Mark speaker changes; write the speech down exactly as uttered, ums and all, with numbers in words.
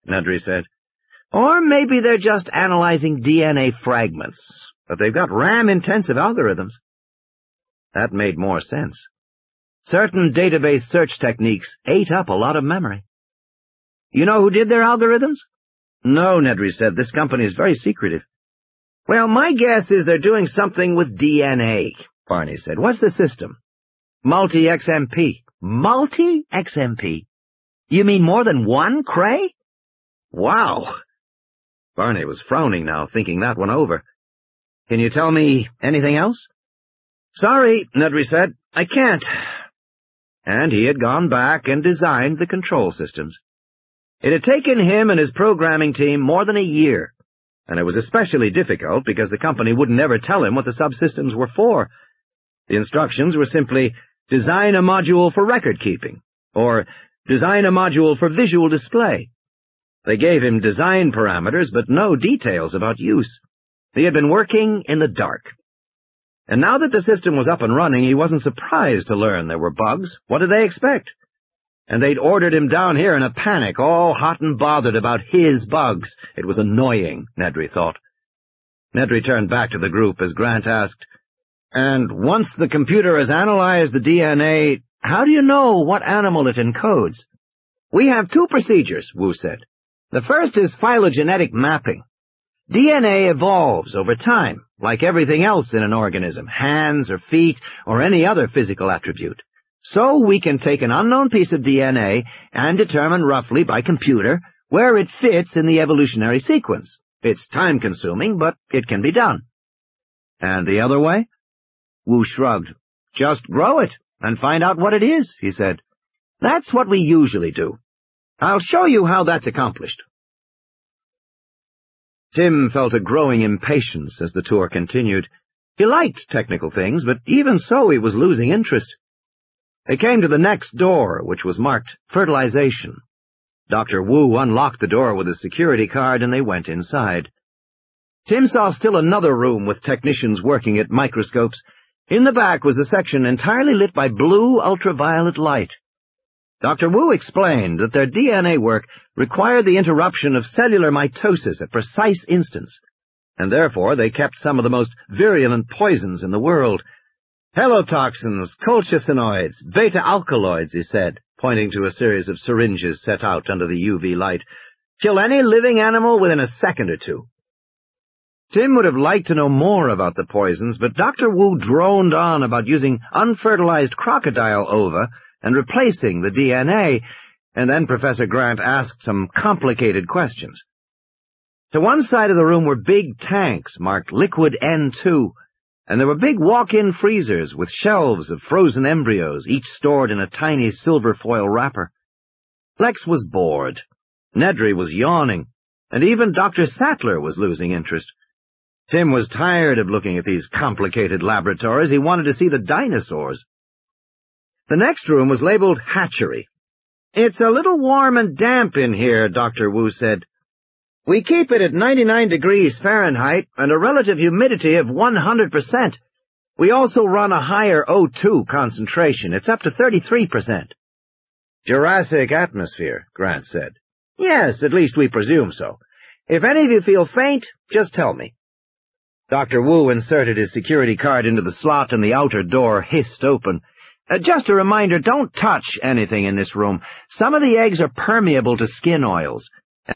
Speaker 1: Nedry said. Or maybe they're just analyzing D N A fragments, but they've got RAM-intensive algorithms. That made more sense. Certain database search techniques ate up a lot of memory. You know who did their algorithms? No, Nedry said. This company is very secretive. Well, my guess is they're doing something with D N A, Barney said. What's the system? Multi-X M P. Multi-X M P? You mean more than one, Cray? Wow. Barney was frowning now, thinking that one over. Can you tell me anything else? Sorry, Nedry said. I can't. And he had gone back and designed the control systems. It had taken him and his programming team more than a year, and it was especially difficult because the company wouldn't ever tell him what the subsystems were for. The instructions were simply, design a module for record-keeping, or design a module for visual display. They gave him design parameters, but no details about use. He had been working in the dark. And now that the system was up and running, he wasn't surprised to learn there were bugs. What did they expect? And they'd ordered him down here in a panic, all hot and bothered about his bugs. It was annoying, Nedry thought. Nedry turned back to the group as Grant asked, And once the computer has analyzed the D N A, how do you know what animal it encodes? We have two procedures, Wu said. The first is phylogenetic mapping. D N A evolves over time, like everything else in an organism, hands or feet or any other physical attribute. So we can take an unknown piece of D N A and determine roughly by computer where it fits in the evolutionary sequence. It's time-consuming, but it can be done. And the other way? Wu shrugged. Just grow it and find out what it is, he said. That's what we usually do. I'll show you how that's accomplished. Tim felt a growing impatience as the tour continued. He liked technical things, but even so he was losing interest. They came to the next door, which was marked Fertilization. Doctor Wu unlocked the door with a security card, and they went inside. Tim saw still another room with technicians working at microscopes. In the back was a section entirely lit by blue ultraviolet light. Doctor Wu explained that their D N A work required the interruption of cellular mitosis at precise instants, and therefore they kept some of the most virulent poisons in the world. Helotoxins, colchicinoids, beta-alkaloids, he said, pointing to a series of syringes set out under the U V light. Kill any living animal within a second or two. Tim would have liked to know more about the poisons, but Doctor Wu droned on about using unfertilized crocodile ova and replacing the D N A, and then Professor Grant asked some complicated questions. To one side of the room were big tanks marked Liquid N two, and there were big walk-in freezers with shelves of frozen embryos, each stored in a tiny silver foil wrapper. Lex was bored. Nedry was yawning, and even Doctor Sattler was losing interest. Tim was tired of looking at these complicated laboratories. He wanted to see the dinosaurs. The next room was labeled Hatchery. It's a little warm and damp in here, Doctor Wu said. We keep it at ninety-nine degrees Fahrenheit and a relative humidity of one hundred percent. We also run a higher O two concentration. It's up to thirty-three percent. Jurassic atmosphere, Grant said. Yes, at least we presume so. If any of you feel faint, just tell me. Doctor Wu inserted his security card into the slot and the outer door hissed open. Uh, just a reminder, don't touch anything in this room. Some of the eggs are permeable to skin oils.